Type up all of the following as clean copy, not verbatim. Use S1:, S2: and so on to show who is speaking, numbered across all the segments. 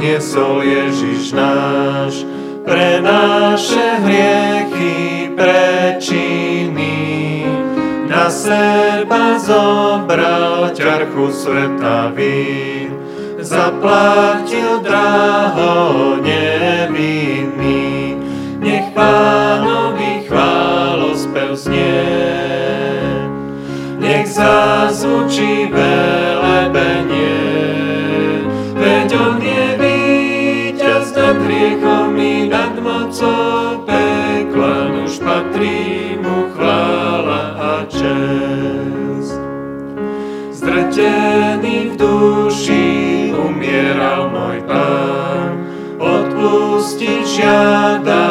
S1: zniesol Ježiš náš, pre naše hriechy prečiny. Na seba zobral ťarchu sveta vín, zaplatil draho nevinný. Nech Pánovi chválospev znie, nech zazvučí velebenie, veď on je víťaz nad hriechom i nad mocou pekla, nuž patrí mu chvála a česť. Zdrtený v duši umieral môj Pán, odpustiť žiada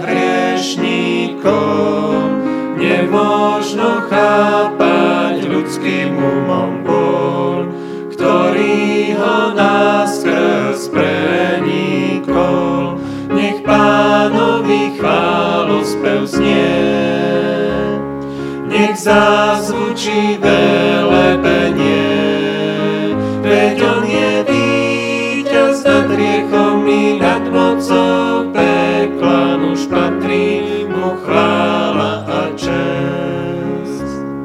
S1: hriešníkom. Nemožno chápať ľudským umom bol, ktorý ho naskrz prenikol. Nech Pánovi chválospev znie, nech zazvučí velebenie, veď on je víťaz nad hriechom i nad mocou pekla, nuž patrí mu chvála a česť.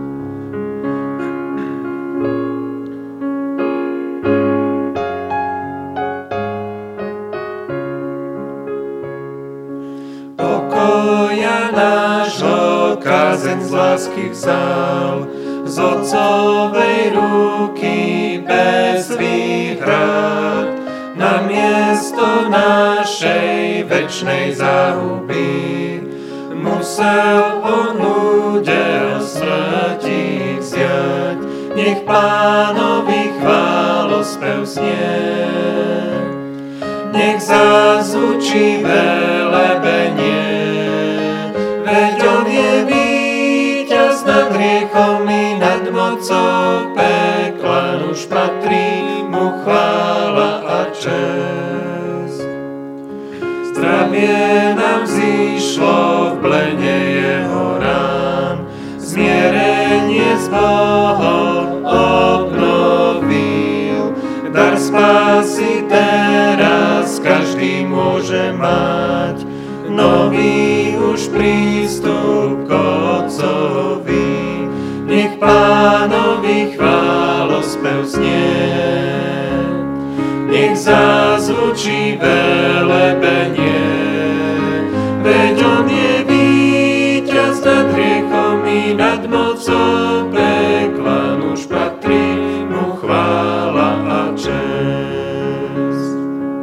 S1: Pokoja nášho kázeň z lásky vzal, z otcovej ruky bez výhrad, na miesto našej večnej záhuby musel on údel smrti vziať. Nech Pánovi chválospev znie, nech zazvučí velebenie, veď on je víťaz nad hriechom i nad mocou pekla, nuž patrí mu chvála a česť. Zdravie nám zišlo v blene jeho rán, zmierenie s Bohom obnovil. Dar spásy teraz každý môže mať, nový už prístup k Otcovi. Nech Pánovi chválospev znie, nech zazvučí velebenie, veď on je víťaz nad hriechom i nad mocou pekla, nuž patrí mu chvála a česť.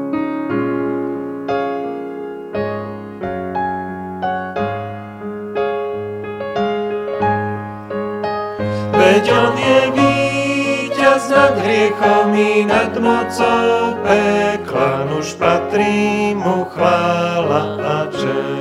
S1: Veď on je víťaz nad hriechom i nad mocou pekla, nuž patrí mu chvála a česť.